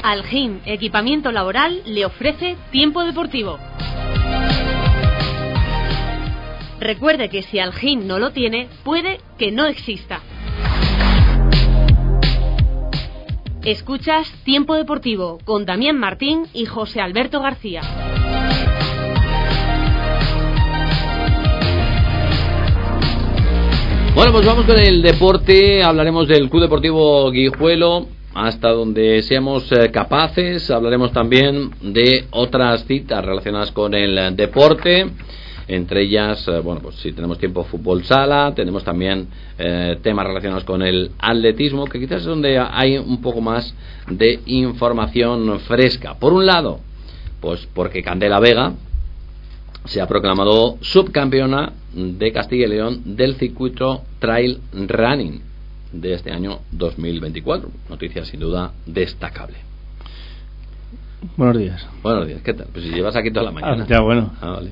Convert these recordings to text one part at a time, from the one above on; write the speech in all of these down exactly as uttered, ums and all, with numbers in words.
Algin Equipamiento Laboral le ofrece Tiempo Deportivo. Recuerde que si Algin no lo tiene, puede que no exista. Escuchas Tiempo Deportivo con Damián Martín y José Alberto García. Bueno, pues vamos con el deporte. Hablaremos del Club Deportivo Guijuelo, hasta donde seamos eh, capaces. Hablaremos también de otras citas relacionadas con el deporte. Entre ellas, eh, bueno, pues si tenemos tiempo, fútbol sala. Tenemos también eh, temas relacionados con el atletismo, que quizás es donde hay un poco más de información fresca. Por un lado, pues porque Candela Vega se ha proclamado subcampeona de Castilla y León del circuito Trail Running de este año dos mil veinticuatro. Noticia sin duda destacable. Buenos días. Buenos días, ¿qué tal? Pues si llevas aquí toda la mañana. Ah, ya, bueno. Ah, vale.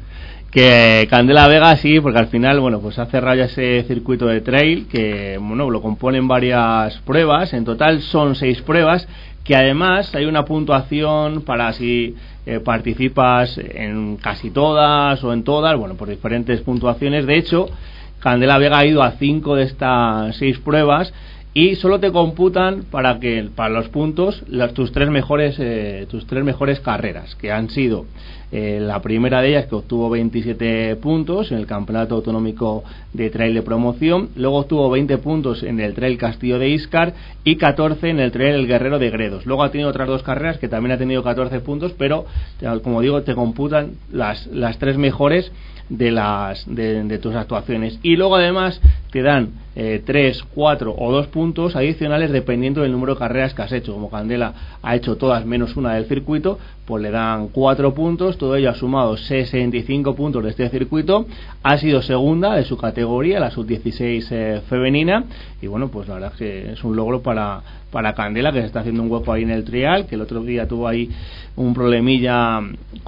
Que Candela Vega sí, porque al final, bueno, pues ha cerrado ya ese circuito de trail que, bueno, lo componen varias pruebas. En total son seis pruebas, que además hay una puntuación para si eh, participas en casi todas o en todas, bueno, por diferentes puntuaciones. De hecho, Candela Vega ha ido a cinco de estas seis pruebas y solo te computan para que para los puntos las, tus tres mejores eh, tus tres mejores carreras, que han sido eh, la primera de ellas, que obtuvo veintisiete puntos en el Campeonato Autonómico de Trail de Promoción. Luego obtuvo veinte puntos en el Trail Castillo de Íscar y catorce en el Trail El Guerrero de Gredos. Luego ha tenido otras dos carreras que también ha tenido catorce puntos, pero como digo, te computan las, las tres mejores de las de, de tus actuaciones. Y luego además te dan eh, tres, cuatro o dos puntos adicionales dependiendo del número de carreras que has hecho. Como Candela ha hecho todas menos una del circuito, pues le dan cuatro puntos. Todo ello ha sumado sesenta y cinco puntos de este circuito. Ha sido segunda de su categoría, la sub dieciséis eh, femenina. Y bueno, pues la verdad es que es un logro para, para Candela, que se está haciendo un hueco ahí en el trial, que el otro día tuvo ahí un problemilla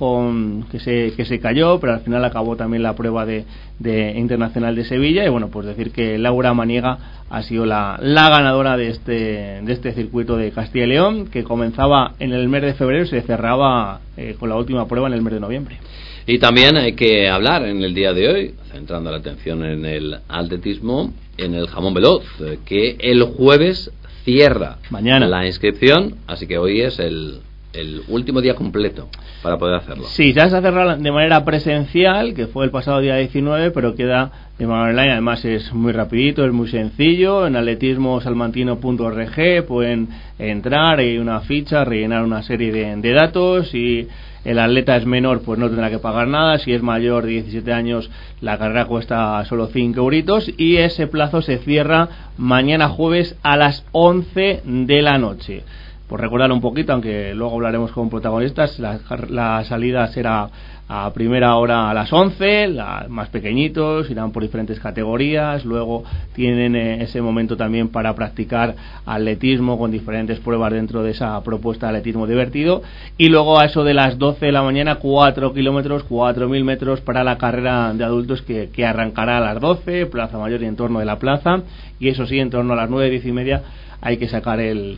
con que se, que se cayó, pero al final acabó también la prueba de, de Internacional de Sevilla. Y bueno, pues decir que Laura Maniega ha sido la, la ganadora de este de este circuito de Castilla y León, que comenzaba en el mes de febrero y se cerraba eh, con la última prueba en el mes de noviembre. Y también hay que hablar en el día de hoy, centrando la atención en el atletismo, en el jamón veloz, que el jueves cierra mañana la inscripción, así que hoy es el el último día completo para poder hacerlo. Sí, ya se ha cerrado de manera presencial, que fue el pasado día diecinueve, pero queda de manera online. Además es muy rapidito, es muy sencillo. En atletismo salmantino punto org pueden entrar, hay una ficha, rellenar una serie de, de datos. Si el atleta es menor, pues no tendrá que pagar nada. Si es mayor de diecisiete años, la carrera cuesta solo cinco euritos, y ese plazo se cierra mañana jueves a las once de la noche. Por recordar un poquito, aunque luego hablaremos con protagonistas, la, la salida será a primera hora a las once, la, más pequeñitos irán por diferentes categorías. Luego tienen eh, ese momento también para practicar atletismo con diferentes pruebas dentro de esa propuesta de atletismo divertido. Y luego a eso de las doce de la mañana, cuatro kilómetros, cuatro mil metros para la carrera de adultos, que, que arrancará a las doce, Plaza Mayor y en torno de la plaza. Y eso sí, en torno a las nueve, diez y media hay que sacar el,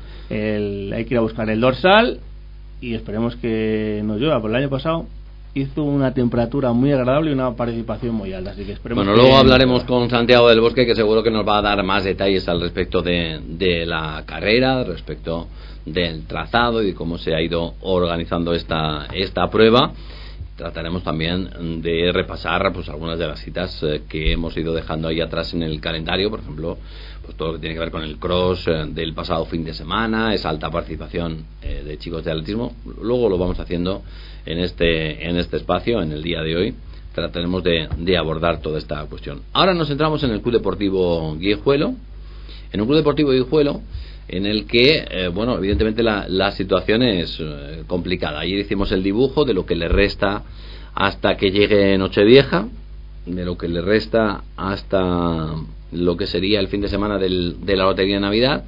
el hay que ir a buscar el dorsal, y esperemos que nos llueva. Por el año pasado hizo una temperatura muy agradable y una participación muy alta, así que esperemos. Bueno, que luego hablaremos con Santiago del Bosque, que seguro que nos va a dar más detalles al respecto de, de la carrera, respecto del trazado y de cómo se ha ido organizando esta esta prueba. Trataremos también de repasar pues algunas de las citas eh, que hemos ido dejando ahí atrás en el calendario. Por ejemplo, pues todo lo que tiene que ver con el cross eh, del pasado fin de semana, esa alta participación eh, de chicos de atletismo. Luego lo vamos haciendo en este en este espacio, en el día de hoy. Trataremos de, de abordar toda esta cuestión. Ahora nos centramos en el Club Deportivo Guijuelo. En un Club Deportivo Guijuelo en el que, eh, bueno, evidentemente la, la situación es eh, complicada. Ayer hicimos el dibujo de lo que le resta hasta que llegue Nochevieja, de lo que le resta hasta lo que sería el fin de semana del, de la Lotería de Navidad,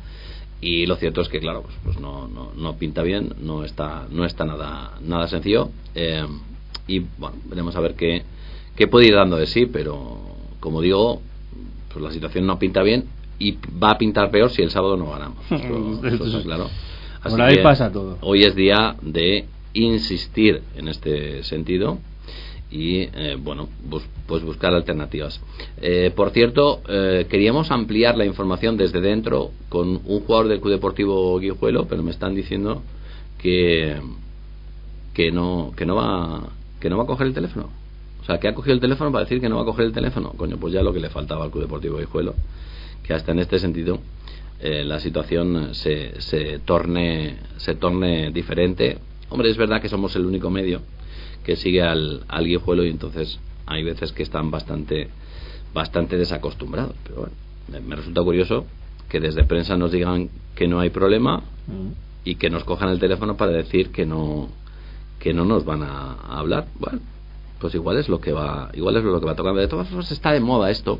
y lo cierto es que, claro, pues, pues no, no, no pinta bien, no está no está nada nada sencillo, eh, y bueno, veremos a ver qué, qué puede ir dando de sí, pero como digo, pues la situación no pinta bien, y va a pintar peor si el sábado no ganamos. Eso, eso está claro. Así Por ahí que pasa todo. Hoy es día de insistir en este sentido y eh, bueno, bus, pues buscar alternativas. Eh, por cierto, eh, queríamos ampliar la información desde dentro con un jugador del Club Deportivo Guijuelo, pero me están diciendo que que no que no va que no va a coger el teléfono. O sea, que ha cogido el teléfono para decir que no va a coger el teléfono. Coño, pues ya lo que le faltaba al Club Deportivo Guijuelo, que hasta en este sentido eh, la situación se se torne se torne diferente. Hombre, es verdad que somos el único medio que sigue al, al Guijuelo y entonces hay veces que están bastante bastante desacostumbrados, pero bueno, me, me resulta curioso que desde prensa nos digan que no hay problema mm. y que nos cojan el teléfono para decir que no que no nos van a, a hablar. Bueno, pues igual es lo que va igual es lo que va tocando. De todas formas está de moda esto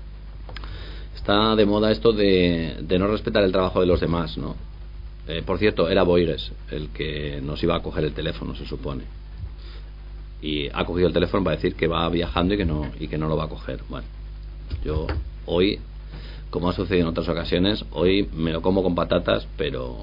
está de moda esto de, de no respetar el trabajo de los demás, ¿no? Eh, por cierto, era Boires el que nos iba a coger el teléfono, se supone, y ha cogido el teléfono para decir que va viajando y que no y que no lo va a coger. Bueno, yo hoy, como ha sucedido en otras ocasiones, hoy me lo como con patatas, pero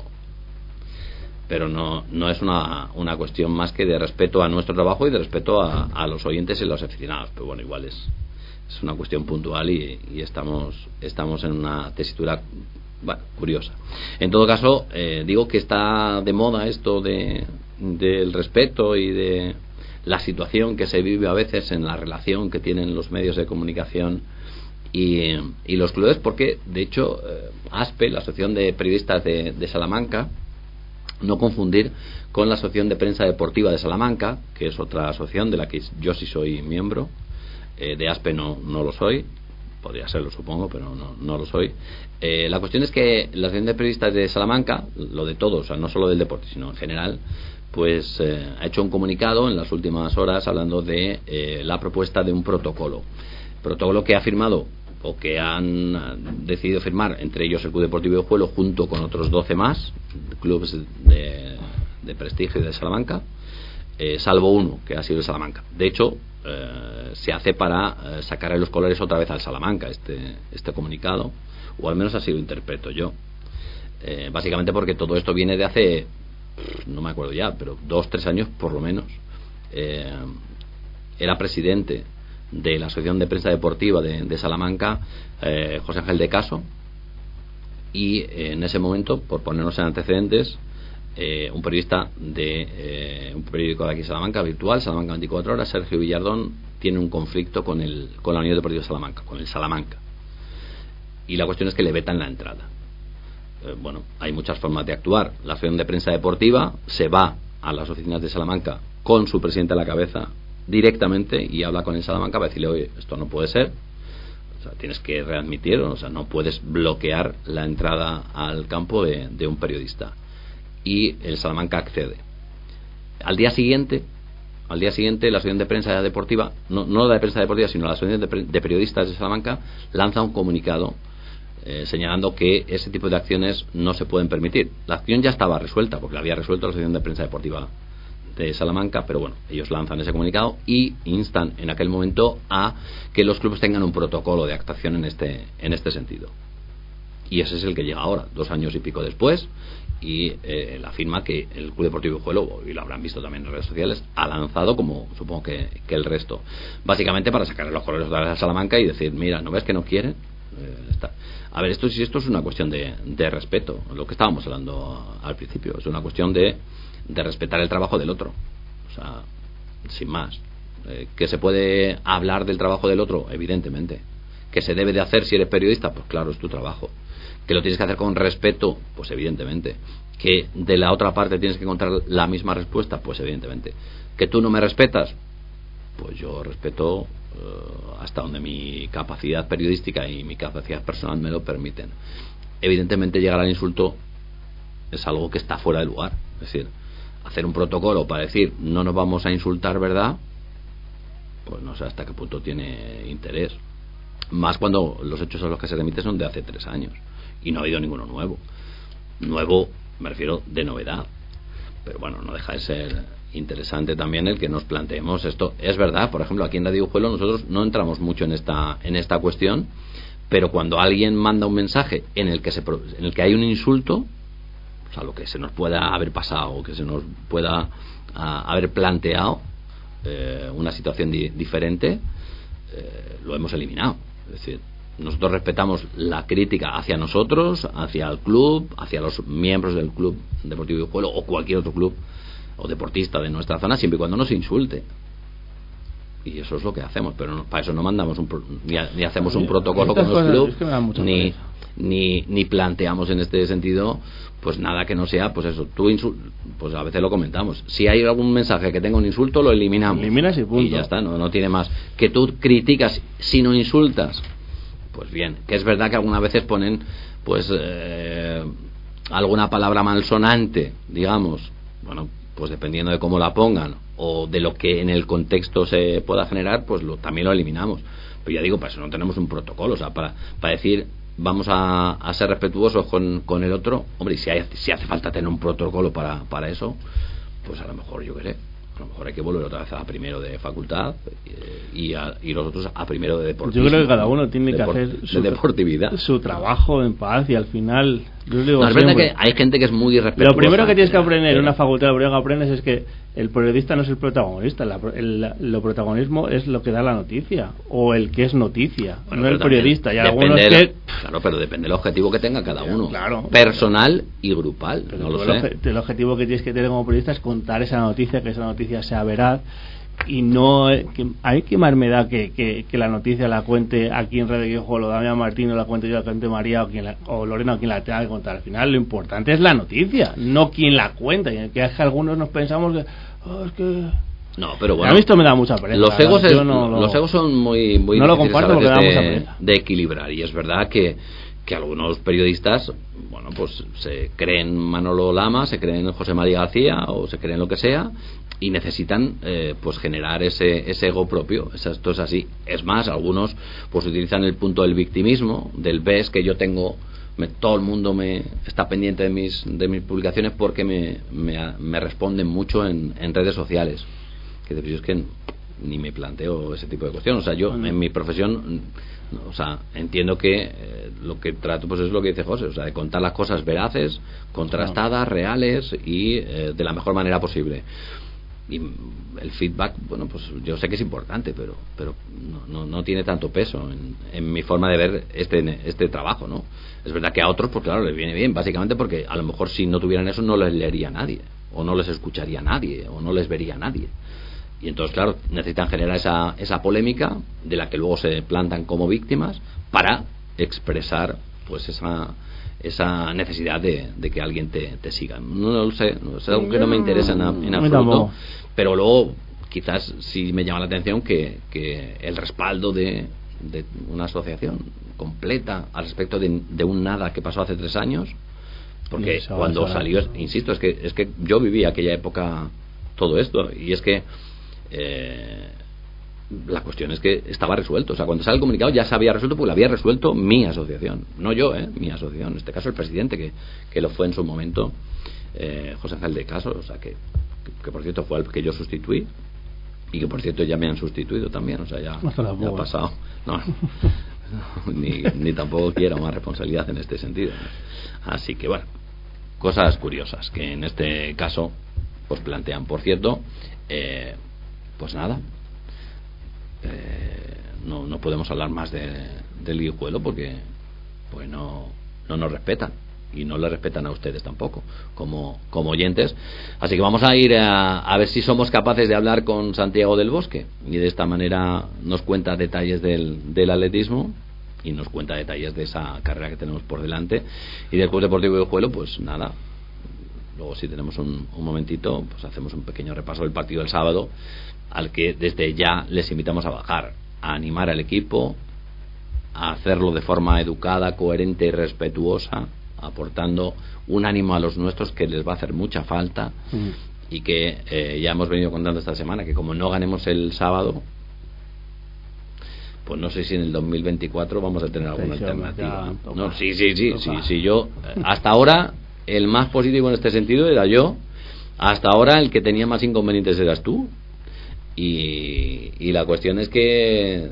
pero no no es una, una cuestión más que de respeto a nuestro trabajo y de respeto a, a los oyentes y los aficionados. Pero bueno, igual es, es una cuestión puntual y, y estamos estamos en una tesitura, bueno, curiosa. En todo caso, eh, digo que está de moda esto de del respeto y de la situación que se vive a veces en la relación que tienen los medios de comunicación y, y los clubes, porque de hecho eh, ASPE, la Asociación de Periodistas de, de Salamanca, no confundir con la Asociación de Prensa Deportiva de Salamanca, que es otra asociación de la que yo sí soy miembro, eh, de ASPE no, no lo soy, podría serlo supongo, pero no, no lo soy. Eh, la cuestión es que la Asociación de Periodistas de Salamanca, lo de todos, o sea, no solo del deporte, sino en general, pues eh, ha hecho un comunicado en las últimas horas hablando de eh, la propuesta de un protocolo. Protocolo que ha firmado o que han decidido firmar entre ellos el Club Deportivo Guijuelo junto con otros doce más clubes de, de prestigio de Salamanca, eh, salvo uno que ha sido de Salamanca. De hecho, eh, se hace para eh, sacarle los colores otra vez al Salamanca este, este comunicado, o al menos así lo interpreto yo, eh, básicamente porque todo esto viene de hace, no me acuerdo ya, pero dos, tres años por lo menos. Eh, era presidente de la Asociación de Prensa Deportiva de, de Salamanca, eh, José Ángel de Caso, y eh, en ese momento, por ponernos en antecedentes, eh, un periodista de eh, un periódico de aquí Salamanca, virtual, Salamanca veinticuatro horas, Sergio Villardón, tiene un conflicto con el con la Unión Deportiva de Salamanca, con el Salamanca, y la cuestión es que le vetan la entrada. Eh, bueno, hay muchas formas de actuar. La Asociación de Prensa Deportiva se va a las oficinas de Salamanca con su presidente a la cabeza directamente y habla con el Salamanca para decirle: oye, esto no puede ser, o sea, tienes que readmitir, o sea, no puedes bloquear la entrada al campo de, de un periodista. Y el Salamanca accede. Al día siguiente, al día siguiente la Asociación de Prensa Deportiva, no, no la de Prensa Deportiva, sino la Asociación de, Pre- de Periodistas de Salamanca, lanza un comunicado eh, señalando que ese tipo de acciones no se pueden permitir. La acción ya estaba resuelta, porque la había resuelto la Asociación de Prensa Deportiva de Salamanca, pero bueno, ellos lanzan ese comunicado y instan en aquel momento a que los clubes tengan un protocolo de actuación en este en este sentido. Y ese es el que llega ahora, dos años y pico después, y eh, la firma que el Club Deportivo Guijuelo, y lo habrán visto también en redes sociales, ha lanzado, como supongo que, que el resto, básicamente para sacar los colores de la Salamanca y decir: mira, ¿no ves que no quieren? Eh, está. A ver, esto si esto es una cuestión de, de respeto, lo que estábamos hablando al principio, es una cuestión de de respetar el trabajo del otro, o sea, sin más. Eh, que se puede hablar del trabajo del otro, evidentemente. Que se debe de hacer si eres periodista, pues claro, es tu trabajo. Que lo tienes que hacer con respeto, pues evidentemente. Que de la otra parte tienes que encontrar la misma respuesta, pues evidentemente. Que tú no me respetas, pues yo respeto uh, hasta donde mi capacidad periodística y mi capacidad personal me lo permiten. Evidentemente llegar al insulto es algo que está fuera de lugar, es decir, hacer un protocolo para decir no nos vamos a insultar, ¿verdad? Pues no sé hasta qué punto tiene interés, más cuando los hechos a los que se remite son de hace tres años y no ha habido ninguno nuevo nuevo me refiero de novedad, pero bueno, no deja de ser interesante también el que nos planteemos esto. Es verdad, por ejemplo, aquí en Radio Guijuelo nosotros no entramos mucho en esta en esta cuestión, pero cuando alguien manda un mensaje en el que se en el que hay un insulto, o sea, lo que se nos pueda haber pasado o que se nos pueda a, haber planteado eh, una situación di- diferente, eh, lo hemos eliminado. Es decir, nosotros respetamos la crítica hacia nosotros, hacia el club, hacia los miembros del club Deportivo Guijuelo o cualquier otro club o deportista de nuestra zona, siempre y cuando no se insulte. Y eso es lo que hacemos, pero no, para eso no mandamos un pro, ni, a, ni hacemos un protocolo con los clubes, ni, ni ni planteamos en este sentido pues nada que no sea, pues eso, tú insul, pues a veces lo comentamos, si hay algún mensaje que tenga un insulto, lo eliminamos. Eliminas y punto. Y ya está, no, no tiene más. Que tú criticas si no insultas, pues bien, que es verdad que algunas veces ponen pues eh, alguna palabra malsonante, digamos, bueno, pues dependiendo de cómo la pongan o de lo que en el contexto se pueda generar, pues lo, también lo eliminamos. Pero ya digo, para eso no tenemos un protocolo, o sea, para, para decir vamos a, a ser respetuosos con, con el otro, hombre, y si, hay, si hace falta tener un protocolo para, para eso, pues a lo mejor yo qué sé, a lo mejor hay que volver otra vez a primero de facultad y, a, y los otros a primero de deportivismo. Yo creo que cada uno tiene que Depor- hacer su, de deportividad. su trabajo en paz y al final yo digo no, es verdad siempre, que hay gente que es muy irrespetuosa. lo primero que tienes que pero, aprender en pero, una facultad, lo primero que aprendes es que el periodista no es el protagonista, la, el, lo protagonismo es lo que da la noticia o el que es noticia, bueno, no el periodista. Y algunos de que... la, claro, pero depende del objetivo que tenga cada uno, claro, personal y grupal. Pero no lo el, sé. obje- el objetivo que tienes que tener como periodista es contar esa noticia, que esa noticia sea veraz y no eh, que, a mí qué más me da que, que, que la noticia la cuente aquí en Radio Guijuelo, Damián Martín, o la cuente yo, la cuente María o, quien la, o Lorena o quien la tenga que contar. Al final lo importante es la noticia, no quien la cuenta. Y que es que algunos nos pensamos que, oh, es que No, pero bueno, a mí esto me da mucha pereza. Los egos, es, no lo, los egos son muy, muy no lo difíciles comparto a veces porque me da de, mucha pereza. de equilibrar. Y es verdad que, que algunos periodistas, bueno, pues se creen Manolo Lama, se creen José María García o se creen lo que sea y necesitan eh, pues generar ese, ese ego propio. Esto es así. Es más, algunos pues utilizan el punto del victimismo, del ves que yo tengo, me, todo el mundo me está pendiente de mis de mis publicaciones porque me, me, me responden mucho en, en redes sociales. Que es que ni me planteo ese tipo de cuestiones. O sea, yo en mi profesión, o sea, entiendo que eh, lo que trato pues es lo que dice José, o sea, de contar las cosas veraces, contrastadas, reales y eh, de la mejor manera posible. Y el feedback, bueno, pues yo sé que es importante, pero pero no, no, no tiene tanto peso en, en mi forma de ver este este trabajo, ¿no? Es verdad que a otros, pues claro, les viene bien, básicamente porque a lo mejor si no tuvieran eso no les leería nadie, o no les escucharía nadie, o no les vería nadie. Y entonces, claro, necesitan generar esa, esa polémica de la que luego se plantan como víctimas para expresar pues esa esa necesidad de, de que alguien te, te siga. No, no lo sé, no, es algo que no me interesa en, en absoluto, pero luego quizás sí me llama la atención que, que el respaldo de, de una asociación completa al respecto de, de un nada que pasó hace tres años, porque eso, cuando eso, salió, eso. insisto, es que es que yo viví aquella época todo esto, y es que eh, la cuestión es que estaba resuelto. O sea, cuando sale el comunicado ya se había resuelto, porque lo había resuelto mi asociación, no yo, ¿eh? Mi asociación, en este caso el presidente, que, que lo fue en su momento, eh, José Ángel de Caso, o sea, que, que, que por cierto fue el que yo sustituí, y que por cierto ya me han sustituido también, o sea, ya, ya ha pasado. No, no, ni, ni tampoco quiero más responsabilidad en este sentido. Así que bueno, cosas curiosas que en este caso pues plantean. Por cierto, eh, pues nada, eh, no, no podemos hablar más de, del Guijuelo porque pues no, no nos respetan y no le respetan a ustedes tampoco como, como oyentes. Así que vamos a ir a, a ver si somos capaces de hablar con Santiago del Bosque y de esta manera nos cuenta detalles del, del atletismo y nos cuenta detalles de esa carrera que tenemos por delante. Y del Club Deportivo Guijuelo, pues nada, luego si tenemos un, un momentito pues hacemos un pequeño repaso del partido del sábado, al que desde ya les invitamos a bajar, a animar al equipo, a hacerlo de forma educada, coherente y respetuosa, aportando un ánimo a los nuestros que les va a hacer mucha falta. Mm. Y que eh, ya hemos venido contando esta semana que como no ganemos el sábado, pues no sé si en el dos mil veinticuatro vamos a tener alguna sí, alternativa. Ya, no, sí, sí, sí, sí, sí, yo hasta ahora el más positivo en este sentido era yo, hasta ahora el que tenía más inconvenientes eras tú. Y, y la cuestión es que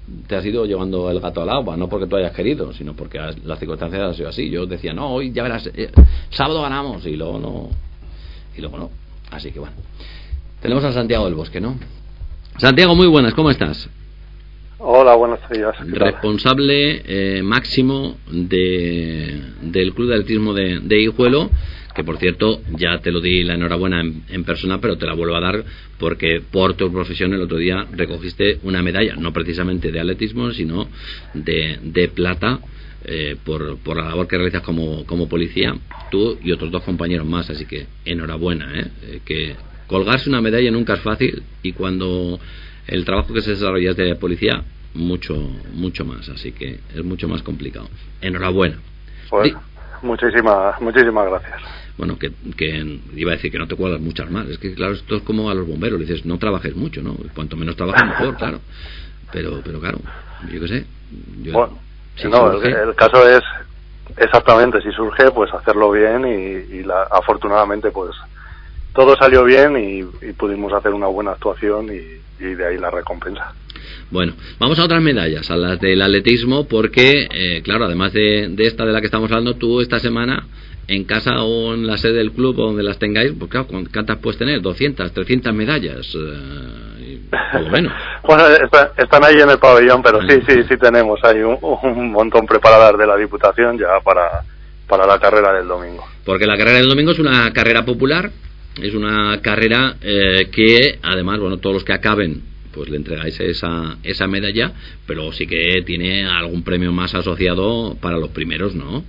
te has ido llevando el gato al agua, no porque tú hayas querido, sino porque has, las circunstancias han sido así. Yo decía, no, hoy ya verás, eh, sábado ganamos, y luego no, y luego no. Así que bueno, tenemos a Santiago del Bosque, ¿no? Santiago, muy buenas, ¿cómo estás? Hola, buenos días. Responsable eh, máximo de, del Club de Atletismo de, de Guijuelo, que por cierto ya te lo di la enhorabuena en, en persona, pero te la vuelvo a dar porque por tu profesión el otro día recogiste una medalla, no precisamente de atletismo, sino de, de plata, eh, por, por la labor que realizas como, como policía, tú y otros dos compañeros más, así que enhorabuena, ¿eh? Eh, que colgarse una medalla nunca es fácil, y cuando el trabajo que se desarrolla es de policía, mucho, mucho más, así que es mucho más complicado. Enhorabuena. Pues, muchísimas, muchísimas gracias. Bueno, que, que iba a decir que no te cuadras muchas más. Es que, claro, esto es como a los bomberos. Le dices, no trabajes mucho, ¿no? Cuanto menos trabajes, mejor, claro. Pero, pero claro, yo qué sé. Yo, bueno, si no, surge... el, el caso es, exactamente, si surge, pues hacerlo bien y, y la, afortunadamente, pues todo salió bien y, y pudimos hacer una buena actuación y, y de ahí la recompensa. Bueno, vamos a otras medallas, a las del atletismo, porque, eh, claro, además de, de esta de la que estamos hablando, tú esta semana, en casa o en la sede del club o donde las tengáis, pues claro, ¿cuántas puedes tener? doscientas, trescientas medallas, eh, por lo menos. Bueno, está, están ahí en el pabellón, pero sí, sí, sí tenemos ahí un, un montón preparadas de la Diputación ya para, para la carrera del domingo. Porque la carrera del domingo es una carrera popular, es una carrera eh, que, además, bueno, todos los que acaben, pues le entregáis esa, esa medalla, pero sí que tiene algún premio más asociado para los primeros, ¿no?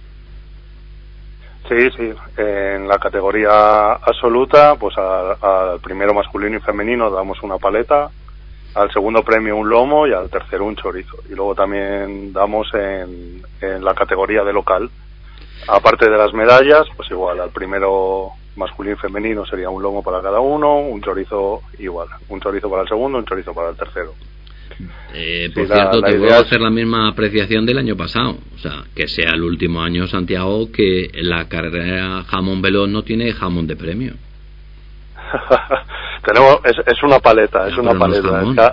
Sí, sí, en la categoría absoluta, pues al primero masculino y femenino damos una paleta, al segundo premio un lomo y al tercero un chorizo. Y luego también damos en, en la categoría de local, aparte de las medallas, pues igual, al primero masculino y femenino sería un lomo para cada uno, un chorizo igual, un chorizo para el segundo, un chorizo para el tercero. Eh, por sí, cierto, la, te la puedo es... hacer la misma apreciación del año pasado, o sea, que sea el último año, Santiago, que la carrera jamón veloz no tiene jamón de premio. Tenemos, es, es una paleta, es no, una paleta. No es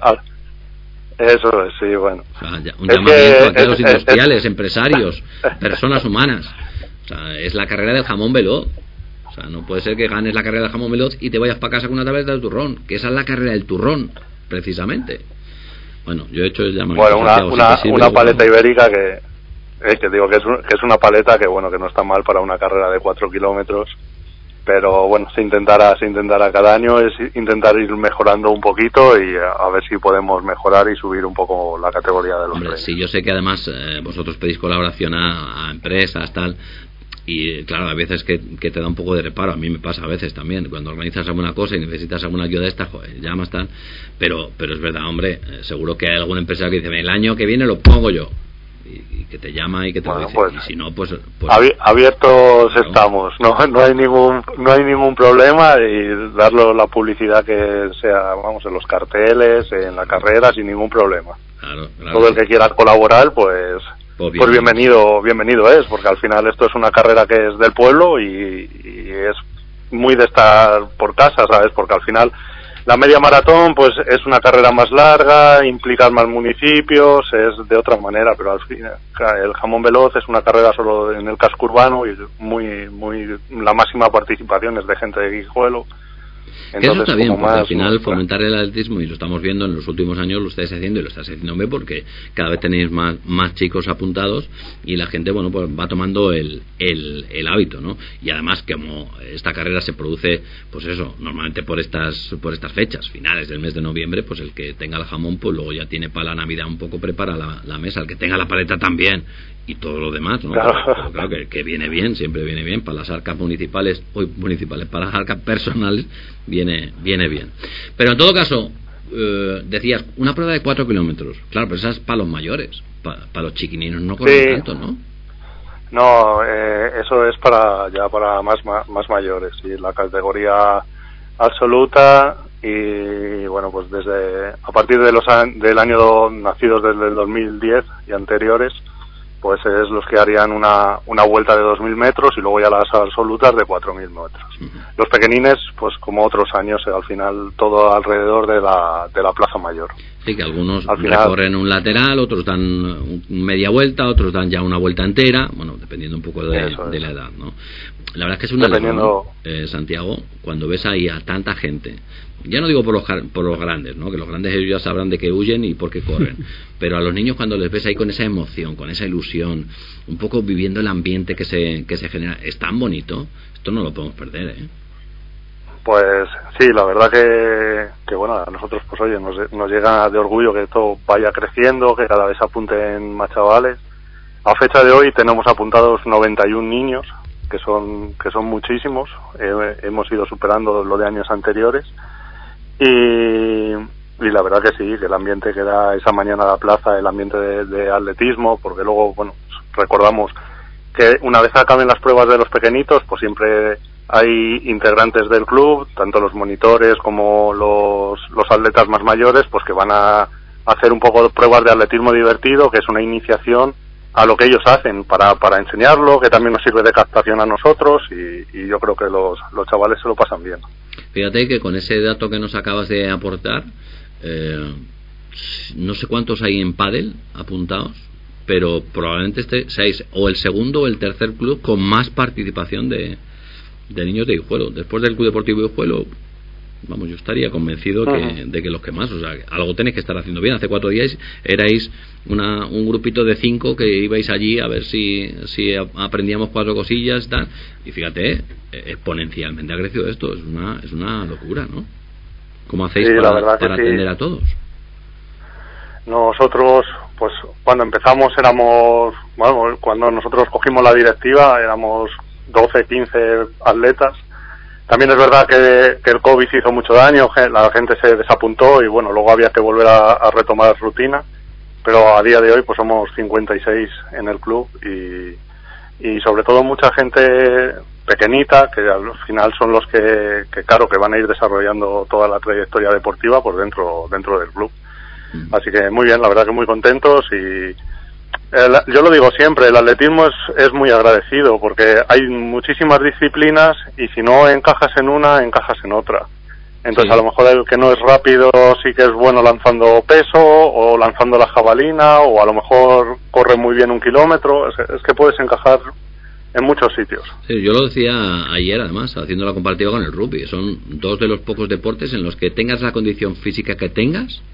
es, eso es, sí, bueno. O sea, ya, un es llamamiento que, a los es, industriales, es, empresarios, personas humanas. O sea, es la carrera del jamón veloz. O sea, no puede ser que ganes la carrera del jamón veloz y te vayas para casa con una tableta del turrón, que esa es la carrera del turrón, precisamente. Bueno, yo he hecho el llamamiento. Bueno, una, una, sirve, una paleta bueno. ibérica que, eh, que digo que es, un, que es una paleta que bueno, que no está mal para una carrera de cuatro kilómetros, pero bueno, se intentará, se intentará cada año, es intentar ir mejorando un poquito y a, a ver si podemos mejorar y subir un poco la categoría de los Hombre, premios. Sí, yo sé que además eh, vosotros pedís colaboración a, a empresas, tal, y claro, a veces que, que te da un poco de reparo. A mí me pasa a veces también, cuando organizas alguna cosa y necesitas alguna ayuda de esta, joder, llamas tal, pero pero es verdad, hombre, eh, seguro que hay alguna empresa que dice, el año que viene lo pongo yo, y, y que te llama y que te bueno, lo dice, pues, y si no, pues, pues abi- abiertos claro. estamos, no no hay ningún no hay ningún problema, y darle la publicidad que sea, vamos, en los carteles, en la carrera, sin ningún problema. Claro, claro, todo el sí. que quiera colaborar, pues Pues, bien, pues bienvenido, bienvenido es, porque al final esto es una carrera que es del pueblo y, y es muy de estar por casa, ¿sabes? Porque al final la media maratón pues es una carrera más larga, implica más municipios, es de otra manera, pero al final el jamón veloz es una carrera solo en el casco urbano y muy, muy, la máxima participación es de gente de Guijuelo. Entonces, eso está bien, porque más, al final más, fomentar el atletismo, y lo estamos viendo en los últimos años, lo estáis haciendo y lo estáis haciendo bien, porque cada vez tenéis más más chicos apuntados y la gente, bueno, pues va tomando el, el, el hábito, ¿no? Y además, como esta carrera se produce, pues eso, normalmente por estas por estas fechas, finales del mes de noviembre, pues el que tenga el jamón, pues luego ya tiene para la Navidad un poco prepara la, la mesa, el que tenga la paleta también, y todo lo demás, ¿no? Claro, pero, pero claro que, que viene bien, siempre viene bien para las arcas municipales, hoy municipales, para las arcas personales viene viene bien. Pero en todo caso, eh, decías, una prueba de cuatro kilómetros, claro, pero esa es para los mayores, para, para los chiquininos no corren sí. tanto, ¿no? No, eh, eso es para ya para más más mayores, y la categoría absoluta, y bueno, pues desde a partir de los del año nacidos desde el dos mil diez y anteriores, pues es los que harían una una vuelta de dos mil metros y luego ya las absolutas de cuatro mil metros. Uh-huh. Los pequeñines, pues como otros años, al final todo alrededor de la de la Plaza Mayor. Sí, que algunos al final recorren un lateral, otros dan un, media vuelta, otros dan ya una vuelta entera, bueno, dependiendo un poco de, de la edad, ¿no? La verdad es que es una dependiendo... alegría, eh, Santiago, cuando ves ahí a tanta gente. Ya no digo por los por los grandes, ¿no? Que los grandes ellos ya sabrán de qué huyen y por qué corren. Pero a los niños cuando les ves ahí con esa emoción, con esa ilusión, un poco viviendo el ambiente que se que se genera, es tan bonito. Esto no lo podemos perder, ¿eh? Pues sí, la verdad que, que bueno, a nosotros pues oye, nos, nos llega de orgullo que esto vaya creciendo, que cada vez apunten más chavales. A fecha de hoy tenemos apuntados noventa y uno niños, que son que son muchísimos. Eh, hemos ido superando lo de años anteriores. Y, y la verdad que sí, que el ambiente que da esa mañana a la plaza, el ambiente de, de atletismo, porque luego, bueno, recordamos que una vez acaben las pruebas de los pequeñitos, pues siempre hay integrantes del club, tanto los monitores como los, los atletas más mayores, pues que van a hacer un poco de pruebas de atletismo divertido, que es una iniciación a lo que ellos hacen para, para enseñarlo, que también nos sirve de captación a nosotros y, y yo creo que los, los chavales se lo pasan bien. Fíjate que con ese dato que nos acabas de aportar, eh, no sé cuántos hay en pádel apuntados, pero probablemente este seáis o el segundo o el tercer club con más participación de, de niños de Guijuelo. Después del Club Deportivo Guijuelo, vamos, yo estaría convencido que, uh-huh. de que los que más, o sea, algo tenéis que estar haciendo bien. Hace cuatro días erais una, un grupito de cinco que ibais allí a ver si, si aprendíamos cuatro cosillas y tal, y fíjate, exponencialmente ha crecido esto. Es una, es una locura, ¿no? ¿Cómo hacéis sí, para, para atender sí. a todos? Nosotros, pues cuando empezamos éramos, bueno, cuando nosotros cogimos la directiva éramos doce, quince atletas. También es verdad que, que el COVID hizo mucho daño, la gente se desapuntó y bueno, luego había que volver a, a retomar rutina, pero a día de hoy pues somos cincuenta y seis en el club y, y sobre todo mucha gente pequeñita, que al final son los que, que claro, que van a ir desarrollando toda la trayectoria deportiva pues dentro, dentro del club. Así que muy bien, la verdad que muy contentos y el, yo lo digo siempre, el atletismo es, es muy agradecido porque hay muchísimas disciplinas y si no encajas en una, encajas en otra. Entonces sí. A lo mejor el que no es rápido sí que es bueno lanzando peso o lanzando la jabalina o a lo mejor corre muy bien un kilómetro, es, es que puedes encajar en muchos sitios. Sí, yo lo decía ayer además, haciendo la comparativa con el rugby, son dos de los pocos deportes en los que tengas la condición física que tengas,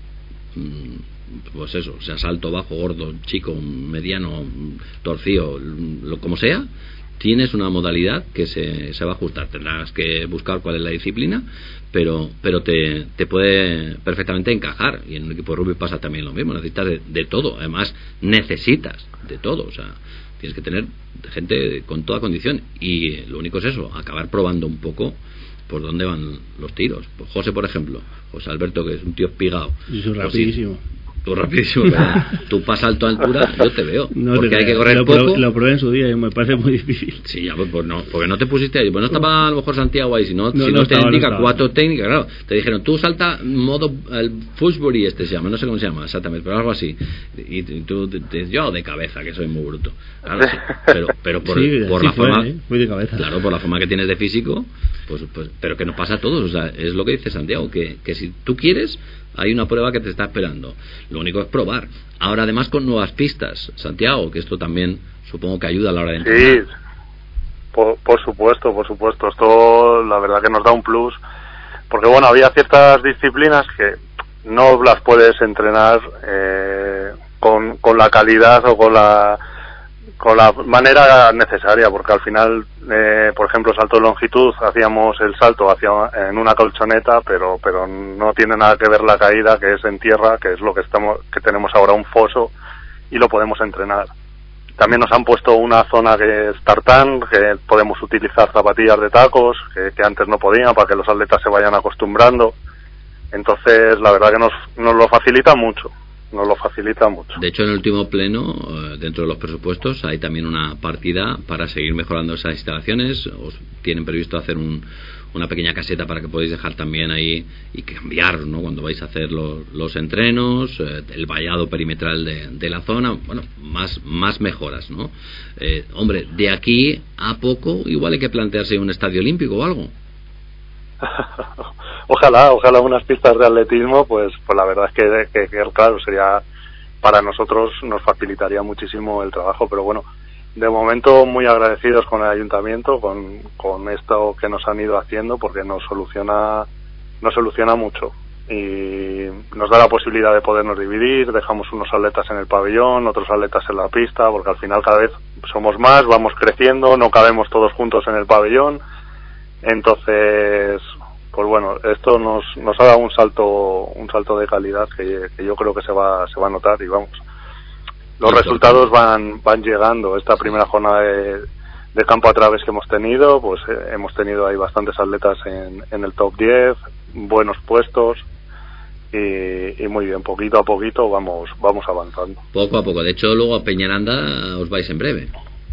pues eso, sea alto, bajo, gordo, chico, mediano, torcido, lo como sea, tienes una modalidad que se, se va a ajustar. Tendrás que buscar cuál es la disciplina, pero pero te, te puede perfectamente encajar. Y en un equipo de rugby pasa también lo mismo, necesitas de, de todo, además necesitas de todo, o sea, tienes que tener gente con toda condición y lo único es eso, acabar probando un poco por dónde van los tiros. Pues José, por ejemplo, José Alberto, que es un tío espigado. Yo soy rapidísimo. Tú rapidísimo, pero tú pasas alto a altura, yo te veo. No porque te hay que correr lo poco. Probé, lo probé en su día y me parece muy difícil. Sí, ya, pues, pues no, porque no te pusiste ahí. Pues no estaba a lo mejor Santiago ahí, si no, no, si no no estaba, te indica no cuatro técnicas, claro. Te dijeron, tú salta modo, el Fusbury este se llama, no sé cómo se llama exactamente, pero algo así. Y, y tú, te, te, yo de cabeza, que soy muy bruto. Claro, sí, pero, pero por, sí, por sí la fue, forma, ¿eh? Muy de cabeza. Claro, por la forma que tienes de físico, pues, pues pero que nos pasa a todos, o sea, es lo que dice Santiago, que, que si tú quieres, hay una prueba que te está esperando. Lo único es probar. Ahora además con nuevas pistas, Santiago, que esto también supongo que ayuda a la hora de entrenar. Sí, por, por supuesto, por supuesto. Esto la verdad que nos da un plus, porque bueno, había ciertas disciplinas que no las puedes entrenar eh, con, con la calidad o con la con la manera necesaria, porque al final, eh, por ejemplo, salto de longitud, hacíamos el salto hacia en una colchoneta, pero pero no tiene nada que ver la caída, que es en tierra, que es lo que estamos que tenemos ahora, un foso, y lo podemos entrenar. También nos han puesto una zona que es tartán, que podemos utilizar zapatillas de tacos, que, que antes no podían, para que los atletas se vayan acostumbrando. Entonces, la verdad que nos, nos lo facilita mucho. Nos lo facilita mucho. De hecho, en el último pleno, dentro de los presupuestos, hay también una partida para seguir mejorando esas instalaciones. Os tienen previsto hacer un, una pequeña caseta para que podáis dejar también ahí y cambiar, ¿no? Cuando vais a hacer los, los entrenos, eh, el vallado perimetral de, de la zona, bueno, más, más mejoras, ¿no? Eh, hombre, de aquí a poco, igual hay que plantearse un estadio olímpico o algo. Ojalá, ojalá unas pistas de atletismo, pues, pues la verdad es que, que, que claro, sería, para nosotros nos facilitaría muchísimo el trabajo, pero bueno, de momento muy agradecidos con el ayuntamiento, con, con esto que nos han ido haciendo, porque nos soluciona, nos soluciona mucho y nos da la posibilidad de podernos dividir, dejamos unos atletas en el pabellón, otros atletas en la pista, porque al final cada vez somos más, vamos creciendo, no cabemos todos juntos en el pabellón, entonces pues bueno, esto nos nos ha dado un salto un salto de calidad que, que yo creo que se va se va a notar y vamos, los resultados van van llegando. Esta primera jornada de, de campo a través que hemos tenido, pues eh, hemos tenido ahí bastantes atletas en, en el top diez, buenos puestos y, y muy bien, poquito a poquito vamos vamos avanzando. Poco a poco, de hecho luego a Peñaranda os vais en breve.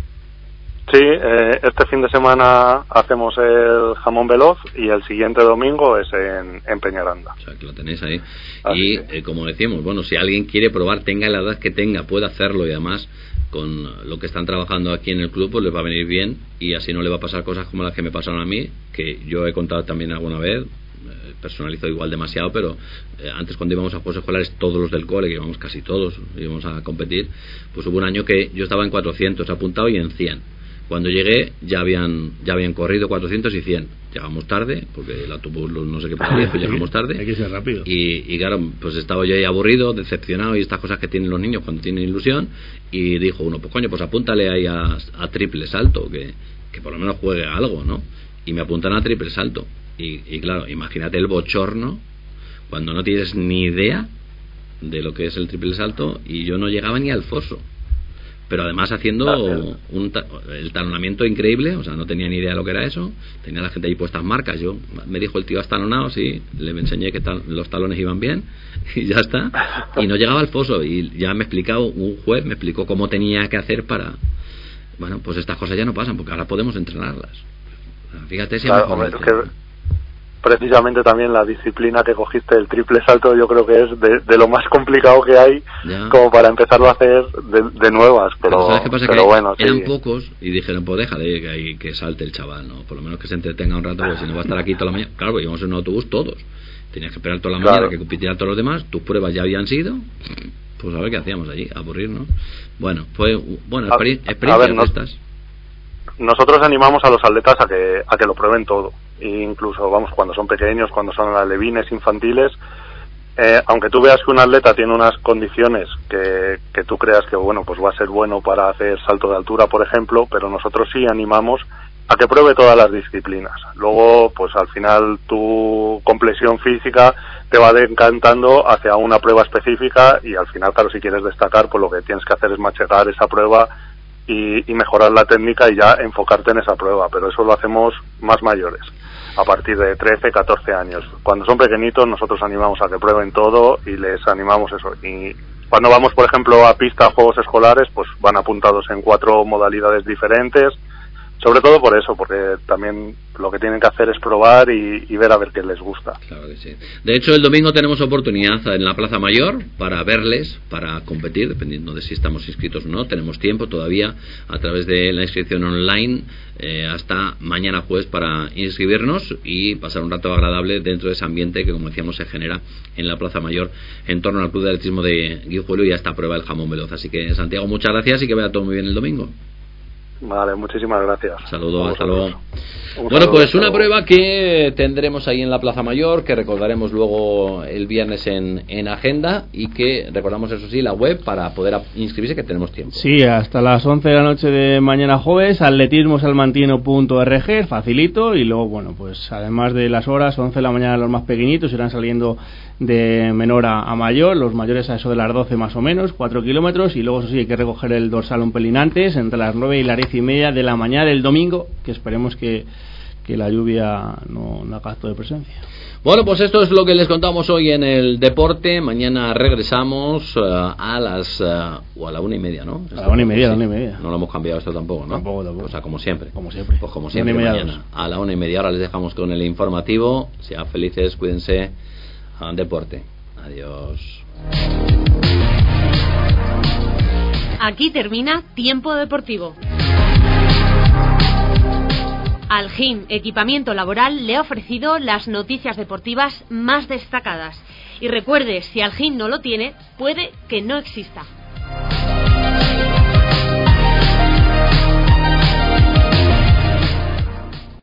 Sí, eh, este fin de semana hacemos el jamón veloz y el siguiente domingo es en, en Peñaranda. O sea, que lo tenéis ahí. Así y que. eh, como decíamos, bueno, si alguien quiere probar, tenga la edad que tenga, puede hacerlo y además con lo que están trabajando aquí en el club, pues les va a venir bien y así no le va a pasar cosas como las que me pasaron a mí, que yo he contado también alguna vez. Eh, personalizo igual demasiado, pero eh, antes cuando íbamos a juegos escolares, todos los del cole, que íbamos casi todos, íbamos a competir, pues hubo un año que yo estaba en cuatrocientos apuntado y en cien. Cuando llegué ya habían ya habían corrido cuatrocientos y cien. Llegamos tarde, porque el autobús no sé qué pasaría, pues llegamos tarde. Hay que ser rápido. Y, y claro, pues estaba yo ahí aburrido, decepcionado y estas cosas que tienen los niños cuando tienen ilusión. Y dijo uno, pues coño, pues apúntale ahí a, a triple salto, que, que por lo menos juegue algo, ¿no? Y me apuntan a triple salto. Y, y claro, imagínate el bochorno cuando no tienes ni idea de lo que es el triple salto y yo no llegaba ni al foso. Pero además haciendo un ta- el talonamiento increíble, o sea, no tenía ni idea de lo que era eso, tenía la gente ahí puestas marcas, yo me dijo el tío has talonado, sí, le enseñé que tal, los talones iban bien y ya está, y no llegaba al foso y ya me explicado, un juez me explicó cómo tenía que hacer para, bueno, pues estas cosas ya no pasan porque ahora podemos entrenarlas. Fíjate si claro, hombre, es que precisamente también la disciplina que cogiste, el triple salto, yo creo que es de, de lo más complicado que hay, ya. Como para empezarlo a hacer de, de nuevas, pero, pero ¿sabes qué pasa? Pero que bueno, eran sí. pocos y dijeron, pues déjale que, que salte el chaval, ¿no? Por lo menos que se entretenga un rato, porque si no va a estar aquí toda la mañana. Claro, íbamos en un autobús todos, tenías que esperar toda la claro. mañana que compitieran todos los demás, tus pruebas ya habían sido, pues a ver qué hacíamos allí, aburrirnos. Bueno, fue, bueno, experien- experiencias no, de estas. Nosotros animamos a los atletas a que a que lo prueben todo, e incluso vamos cuando son pequeños, cuando son alevines infantiles, eh, aunque tú veas que un atleta tiene unas condiciones que, que tú creas que bueno pues va a ser bueno para hacer salto de altura, por ejemplo, pero nosotros sí animamos a que pruebe todas las disciplinas. Luego pues al final tu complexión física te va decantando hacia una prueba específica y al final claro, si quieres destacar pues lo que tienes que hacer es machacar esa prueba Y, y mejorar la técnica y ya enfocarte en esa prueba, pero eso lo hacemos más mayores, a partir de trece, catorce años. Cuando son pequeñitos nosotros animamos a que prueben todo y les animamos eso. Y cuando vamos, por ejemplo, a pista, a juegos escolares, pues van apuntados en cuatro modalidades diferentes, sobre todo por eso, porque también lo que tienen que hacer es probar y, y ver a ver qué les gusta. Claro que sí. De hecho, el domingo tenemos oportunidad en la Plaza Mayor para verles, para competir, dependiendo de si estamos inscritos o no. Tenemos tiempo todavía a través de la inscripción online eh, hasta mañana jueves para inscribirnos y pasar un rato agradable dentro de ese ambiente que, como decíamos, se genera en la Plaza Mayor en torno al Club de Atletismo de Guijuelo y a esta prueba del jamón veloz. Así que, Santiago, muchas gracias y que vaya todo muy bien el domingo. Vale, muchísimas gracias. Saludos, hasta luego. Bueno, pues una prueba que tendremos ahí en la Plaza Mayor, que recordaremos luego el viernes en, en agenda y que recordamos, eso sí, la web para poder inscribirse, que tenemos tiempo. Sí, hasta las once de la noche de mañana jueves, atletismo salmantino punto org, facilito, y luego, bueno, pues además de las horas, once de la mañana los más pequeñitos irán saliendo de menor a, a mayor, los mayores a eso de las doce más o menos, cuatro kilómetros, y luego eso sí hay que recoger el dorsal un pelín antes, entre las nueve y las diez y media de la mañana del domingo, que esperemos que, que la lluvia no, no haga acto de presencia. Bueno, pues esto es lo que les contamos hoy en el deporte. Mañana regresamos uh, a las uh, o a la una y media, ¿no? A la una y media, a la una y media. No lo hemos cambiado esto tampoco, ¿no? Tampoco, tampoco. O sea, como siempre. Como siempre. Pues como siempre, mañana a la una y media. Ahora les dejamos con el informativo. Sean felices, cuídense. A un deporte. Adiós. Aquí termina Tiempo Deportivo. Algin Equipamiento Laboral le ha ofrecido las noticias deportivas más destacadas. Y recuerde, si Algin no lo tiene, puede que no exista.